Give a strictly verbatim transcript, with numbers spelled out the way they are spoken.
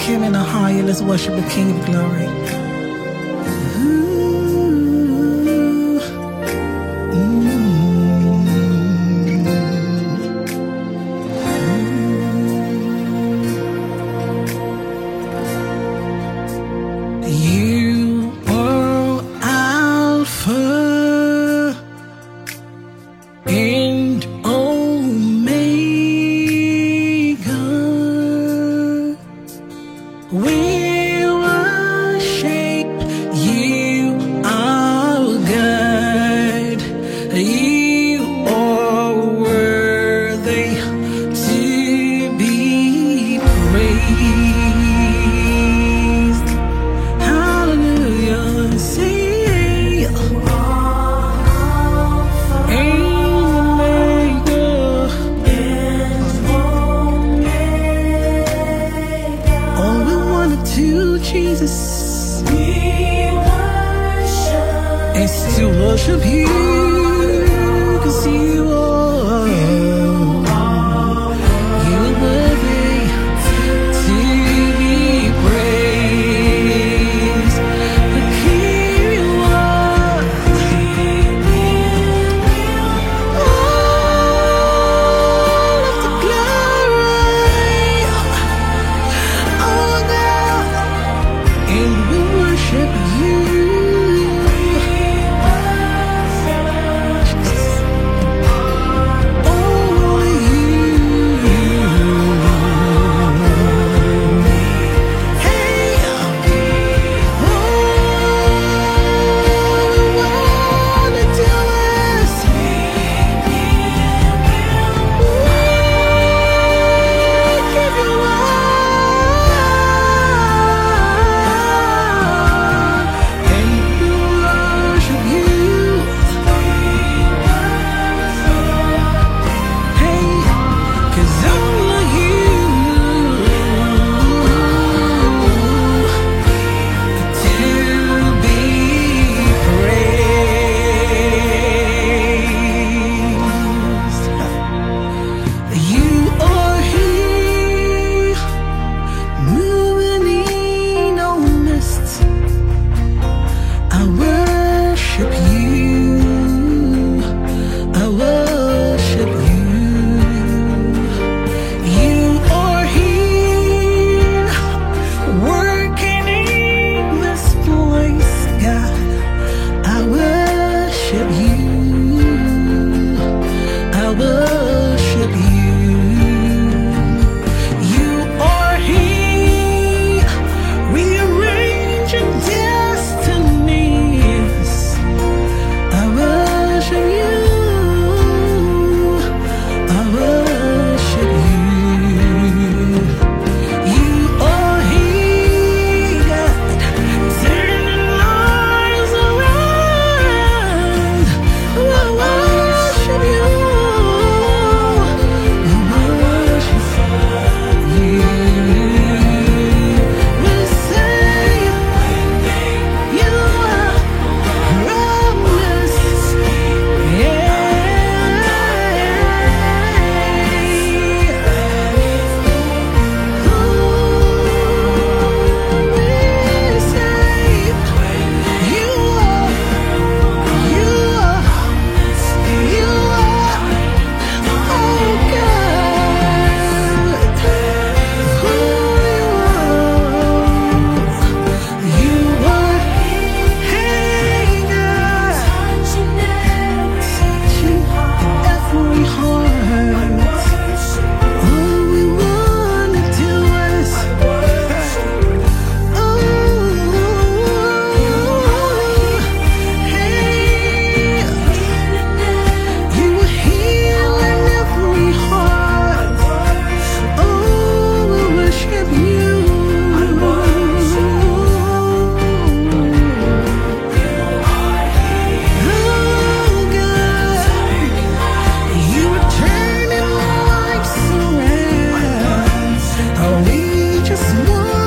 him in the higher. Let's worship the King of Glory. Ooh, mm. You are Alpha and Omega. We worship you, our God. You are worthy to be praised. Hallelujah. Say, to Jesus, we worship. It's to worship you, 'cause you are, you are worthy to be praised. But here you are, all of the glory, oh God. And we worship you. Only you. Hey, oh, we wanna do this. We give you just want